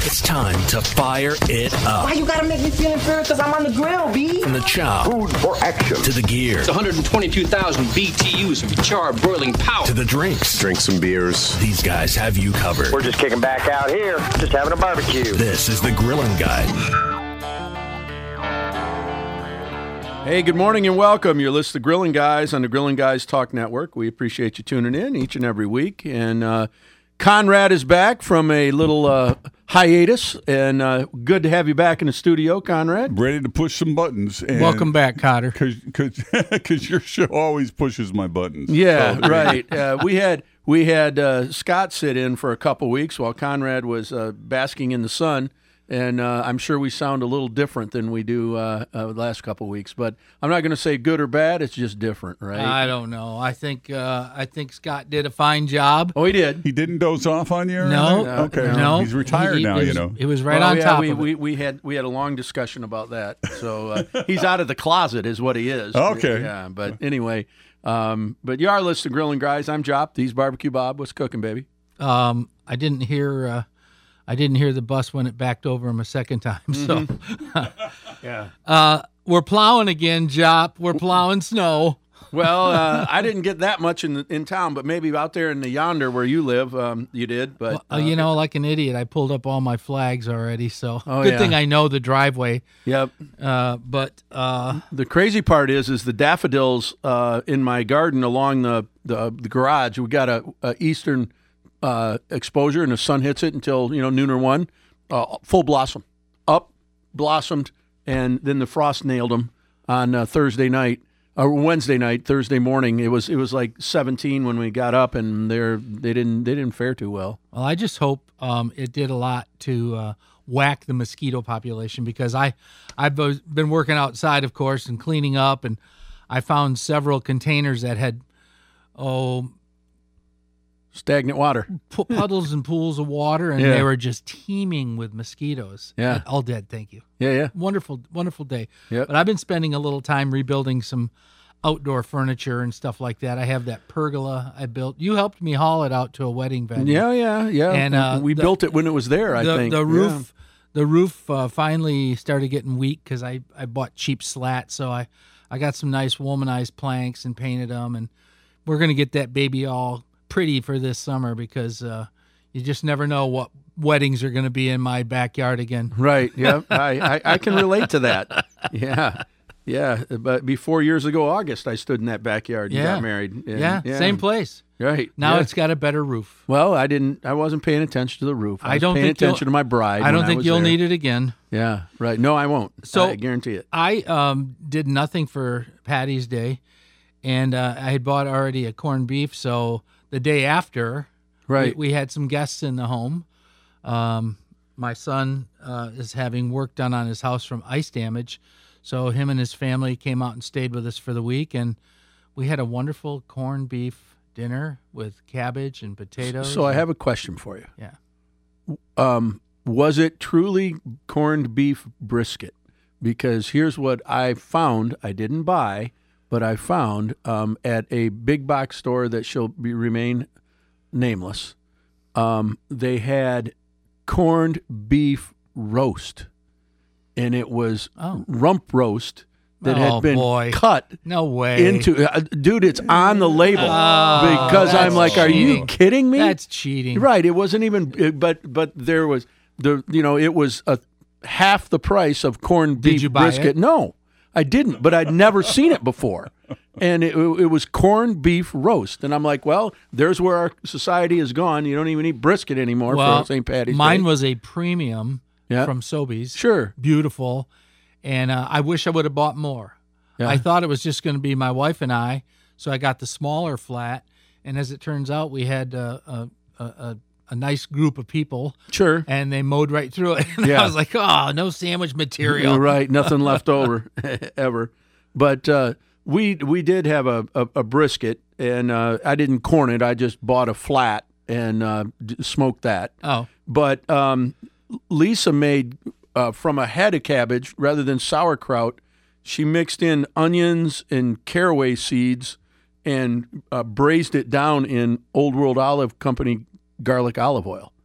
It's time to fire it up. Why you gotta make me feel inferior? Because I'm on the grill, B. From the chow. Food for action. To the gear. It's 122,000 BTUs of charred broiling power. To the drinks. Drink some beers. These guys have you covered. We're just kicking back out here, just having a barbecue. This is the Grilling Guy. Hey, good morning and welcome. You're listening to Grilling Guys on the Grilling Guys Talk Network. We appreciate you tuning in each and every week. And Conrad is back from a little hiatus, and good to have you back in the studio, Conrad. Ready to push some buttons. And welcome back, Cotter. Because your show always pushes my buttons. Yeah, right. We had Scott sit in for a couple weeks while Conrad was basking in the sun. And I'm sure we sound a little different than we do the last couple of weeks, but I'm not going to say good or bad. It's just different, right? I don't know. I think Scott did a fine job. Oh, he did. He didn't doze off on you? No. Okay. No. He's retired now, you know. He was right on top of it. We had a long discussion about that. So he's out of the closet is what he is. Okay. Yeah, but anyway, but you are listening to Grilling Guys. I'm Jop. He's Barbecue Bob. What's cooking, baby? I didn't hear the bus when it backed over him a second time. So, yeah. We're plowing again, Jop. We're plowing snow. Well, I didn't get that much in town, but maybe out there in the yonder where you live, you did. But like an idiot, I pulled up all my flags already. So good good thing I know the driveway. Yep. But the crazy part is the daffodils in my garden along the garage. We got a eastern exposure, and the sun hits it until noon or 1, full blossom, up, blossomed, and then the frost nailed them on Thursday night or Wednesday night. Thursday morning, it was like 17 when we got up, and they didn't fare too well. Well, I just hope it did a lot to whack the mosquito population, because I've been working outside, of course, and cleaning up, and I found several containers that had stagnant water, puddles and pools of water, and they were just teeming with mosquitoes. Yeah, all dead. Thank you. Yeah. Wonderful day. Yeah. But I've been spending a little time rebuilding some outdoor furniture and stuff like that. I have that pergola I built. You helped me haul it out to a wedding venue. Yeah. And we built it when it was there. I think the roof finally started getting weak because I bought cheap slats. So I got some nice womanized planks and painted them, and we're gonna get that baby all pretty for this summer, because you just never know what weddings are going to be in my backyard again. Right. Yeah. I can relate to that. Yeah. But 4 years ago, August, I stood in that backyard and got married. And, same place. Right. Now it's got a better roof. Well, I wasn't paying attention to the roof. I was paying attention to my bride. I don't think you'll need it again. Yeah. Right. No, I won't. So I guarantee it. I did nothing for Patty's Day, and I had bought already a corned beef, so the day after, we had some guests in the home. My son is having work done on his house from ice damage, so him and his family came out and stayed with us for the week, and we had a wonderful corned beef dinner with cabbage and potatoes. So I have a question for you. Yeah. Was it truly corned beef brisket? Because here's what I found. I didn't buy, but I found at a big box store that shall remain nameless, they had corned beef roast, and it was rump roast that had been cut. No way. Into dude, it's on the label because I'm like, are you kidding me? That's cheating. Right. It wasn't even, but there was it was half the price of corned beef Did you buy brisket. it? No. I didn't, but I'd never seen it before. And it was corned beef roast. And I'm like, well, there's where our society has gone. You don't even eat brisket anymore for St. Patty's Day. Mine was a premium from Sobeys. Sure. Beautiful. And I wish I would have bought more. Yeah. I thought it was just going to be my wife and I, so I got the smaller flat. And as it turns out, we had a nice group of people. Sure. And they mowed right through it. And I was like, no sandwich material. Right. Nothing left over ever. But we did have a brisket, and I didn't corn it. I just bought a flat and smoked that. Oh. But Lisa made, from a head of cabbage, rather than sauerkraut, she mixed in onions and caraway seeds and braised it down in Old World Olive Company garlic olive oil.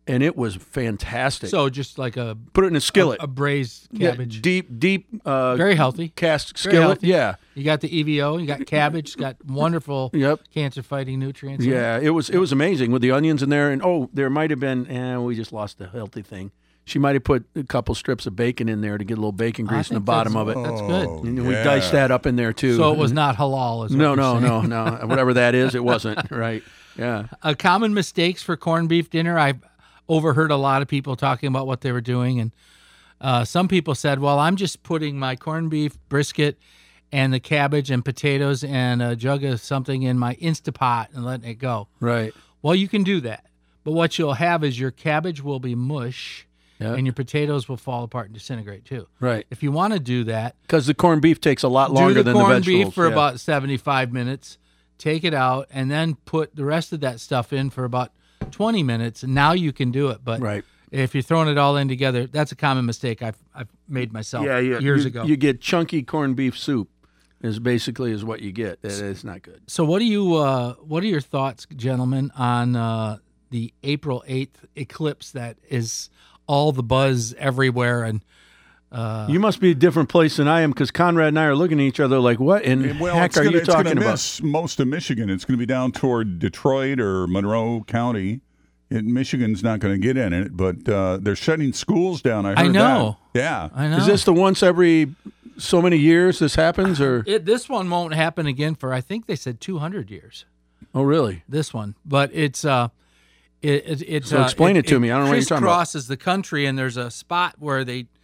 and it was fantastic. So just like put it in a skillet, a braised cabbage. Yeah, deep, very healthy. Cast Very skillet. healthy. Yeah, You got the EVO. You got cabbage. It's got wonderful cancer-fighting nutrients. in it. yeah. It was amazing with the onions in there, and there might have been. We just lost the healthy thing. She might have put a couple strips of bacon in there to get a little bacon I grease in the think bottom of it. That's good. And we diced that up in there too. So it was not halal. Is what No, you're no, saying. no. Whatever that is, it wasn't. Right. Yeah. Common mistakes for corned beef dinner. I've overheard a lot of people talking about what they were doing, and some people said, "Well, I'm just putting my corned beef brisket and the cabbage and potatoes and a jug of something in my Instapot and letting it go." Right. Well, you can do that, but what you'll have is your cabbage will be mush, Yeah. and your potatoes will fall apart and disintegrate too. Right. If you want to do that, Because the corned beef takes a lot longer do the than the corned vegetables. beef for Yeah. about 75 minutes, take it out, and then put the rest of that stuff in for about 20 minutes, and now you can do it. But Right. if you're throwing it all in together, that's a common mistake I've made myself years ago. You get chunky corned beef soup. Is what you get. It's not good. So what are your thoughts, gentlemen, on the April 8th eclipse that is all the buzz everywhere? And You must be a different place than I am because Conrad and I are looking at each other like, what in heck are you talking about? Miss most of Michigan. It's going to be down toward Detroit or Monroe County. Michigan's not going to get in it, but they're shutting schools down. I heard know. that. Yeah. I know. Is this the once every so many years this happens, or this one won't happen again for, I think they said 200 years. Oh, really? This one, but it's So explain it to me. I don't know what you're talking about. Crisscrosses the country, and there's a spot where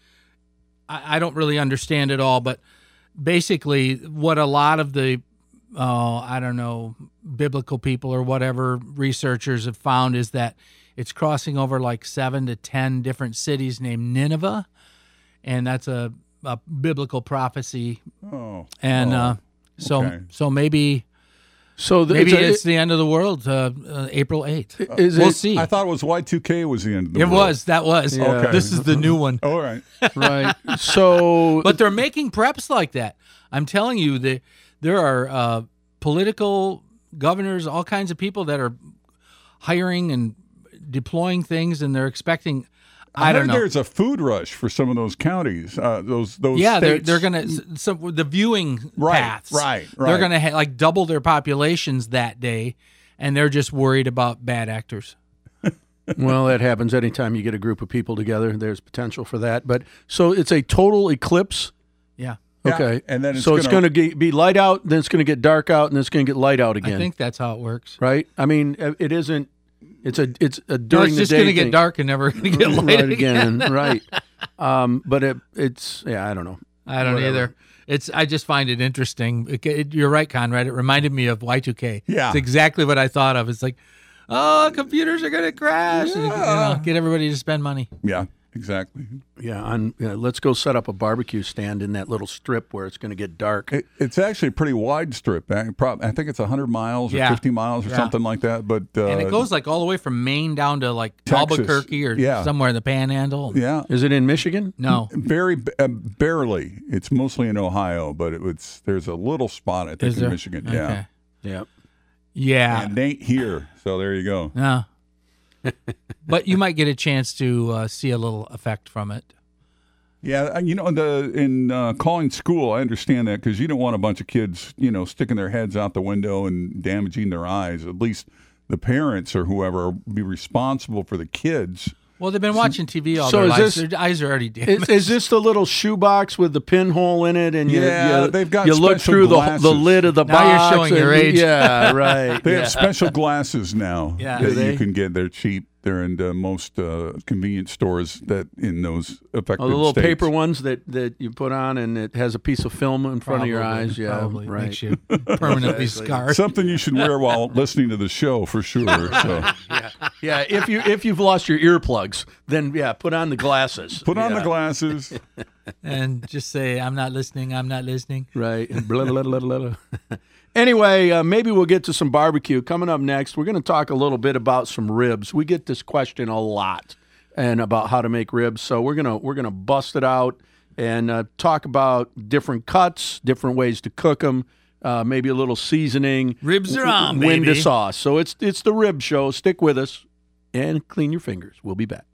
I don't really understand it all, but basically what a lot of the I don't know, biblical people or whatever researchers have found is that it's crossing over like 7 to 10 different cities named Nineveh, and that's a biblical prophecy. Oh. And okay. so maybe it's the end of the world, April 8th. We'll see. I thought it was Y2K was the end of the world. That was. Yeah. Okay. This is the new one. All right. Right. So, but they're making preps like that. I'm telling you that there are political governors, all kinds of people that are hiring and deploying things, and they're expecting. I don't know. There's a food rush for some of those counties. Those yeah, states. they're gonna the viewing paths. Right. They're gonna like double their populations that day, and they're just worried about bad actors. Well, that happens anytime you get a group of people together. There's potential for that. But so it's a total eclipse. Yeah. Okay. And then it's going to be light out, then it's going to get dark out, and then it's going to get light out again. I think that's how it works. Right? I mean, it isn't. It's a during it's the day. It's just going to get dark and never going to get light again. Right. But it's I don't know. I don't either. I just find it interesting. You're right, Conrad. It reminded me of Y2K. Yeah. It's exactly what I thought of. It's like, computers are going to crash. Yeah. And, get everybody to spend money. Yeah. Exactly. Yeah, let's go set up a barbecue stand in that little strip where it's going to get dark. It's actually a pretty wide strip. I think it's 100 miles or 50 miles or something like that. But and it goes like all the way from Maine down to like Texas. Albuquerque or somewhere in the Panhandle. Yeah. Is it in Michigan? No. Very barely. It's mostly in Ohio, but there's a little spot I think in Michigan. Okay. Yeah. Yeah. Yeah. And it ain't here, so there you go. No. But you might get a chance to see a little effect from it. Yeah, in calling school, I understand that because you don't want a bunch of kids, sticking their heads out the window and damaging their eyes. At least the parents or whoever be responsible for the kids. Well, they've been watching TV all their lives. Their eyes are already damaged. Is this the little shoebox with the pinhole in it? And they've got you look through the lid of the box. Now you're showing your age. Yeah, right. They have special glasses now Yeah. that you can get. They're cheap. They're in most convenience stores that in those affected the little states. paper ones that you put on, and it has a piece of film in front of your eyes. Yeah, probably right. makes you permanently scarred. Something you should wear while listening to the show for sure. So. Yeah. If you've lost your earplugs, then put on the glasses. Put on the glasses. And just say, I'm not listening, I'm not listening. Right. And blah, blah, blah, blah, blah. Anyway, maybe we'll get to some barbecue. Coming up next, we're going to talk a little bit about some ribs. We get this question a lot, and about how to make ribs. So we're gonna bust it out and talk about different cuts, different ways to cook them, maybe a little seasoning. Ribs are on, when baby. to sauce. So it's the rib show. Stick with us. and clean your fingers. We'll be back.